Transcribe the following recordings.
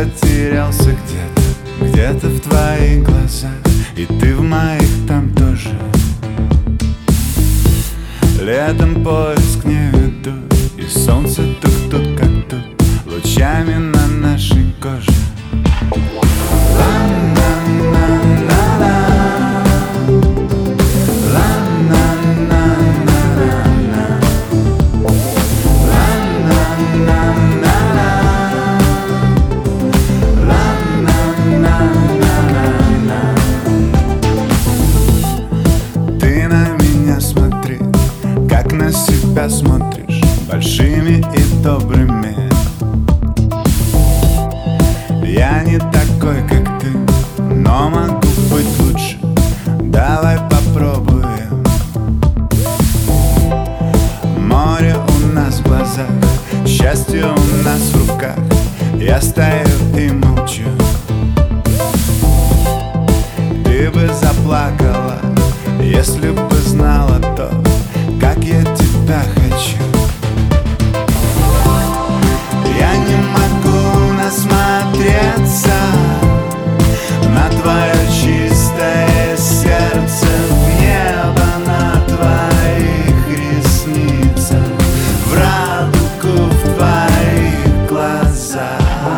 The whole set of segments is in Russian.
потерялся где-то в твоих глазах, и ты в моих там тоже. Летом поиск не ведут, и солнце тут как тут, лучами на нашей коже. Ты на меня смотри, как на себя смотришь, большими и добрыми. Я не такой, как ты, но могу быть лучше. Давай попробуем. Море у нас в глазах, счастье у нас в руках. Я стою и молчу. Ты бы заплакала, если бы знала то, как я тебя хочу. Я не могу насмотреться на твое чистое сердце, в небо на твоих ресницах, в радугу в твоих глазах.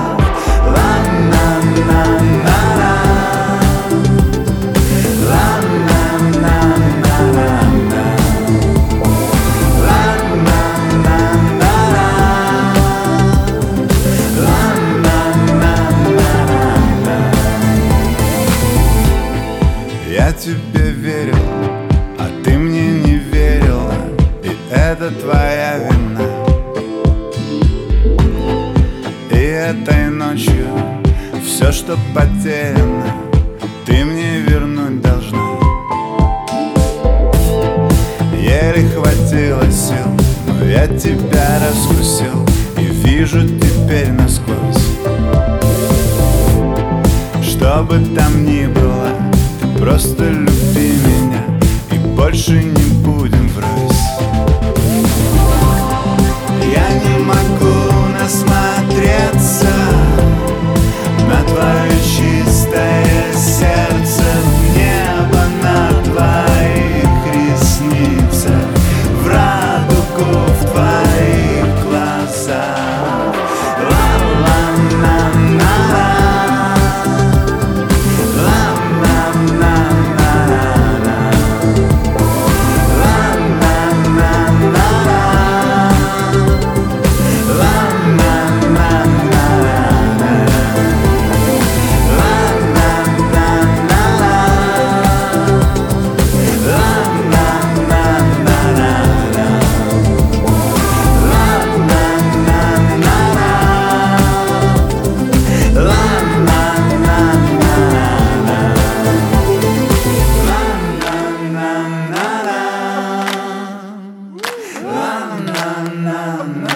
Я тебе верил, а ты мне не верила, и это твоя вина. И этой ночью все, что потеряно, ты мне вернуть должна. Еле хватило сил, но я тебя раскусил и вижу теперь насквозь. Что бы там ни было, просто люби меня, и больше не будем врозь. Я не могу насмотреться на твое чистое сердце, в небо на твоих ресницах, в радугу в твоих глазах. Na